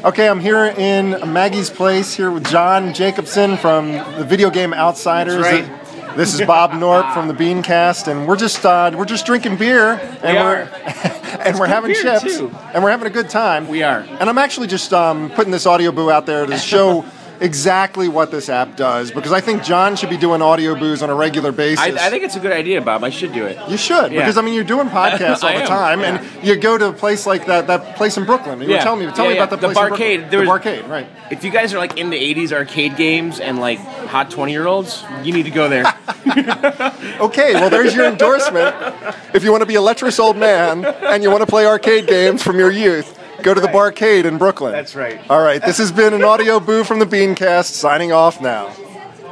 Okay, I'm here in Maggie's Place here with John Jacobson from the Video Game Outsiders. That's right. This is Bob Norp from the Beancast, and we're just drinking beer, and we're having beer, chips, too. and we're having a good time. We are. And I'm actually just putting this audio boo out there to show exactly what this app does, because I think John should be doing audio boos on a regular basis. I think it's a good idea, Bob. I should do it. You should, because you're doing podcasts all the time, and you go to a place like that place in Brooklyn. You were telling me about the place Barcade. in Brooklyn. The Barcade, right. If you guys are like into 80s arcade games and like hot 20-year-olds, you need to go there. Okay, well, there's your endorsement. If you want to be a lecherous old man and you want to play arcade games from your youth, go to the Barcade in Brooklyn. That's right. All right, this has been an audio boo from the Beancast, signing off now.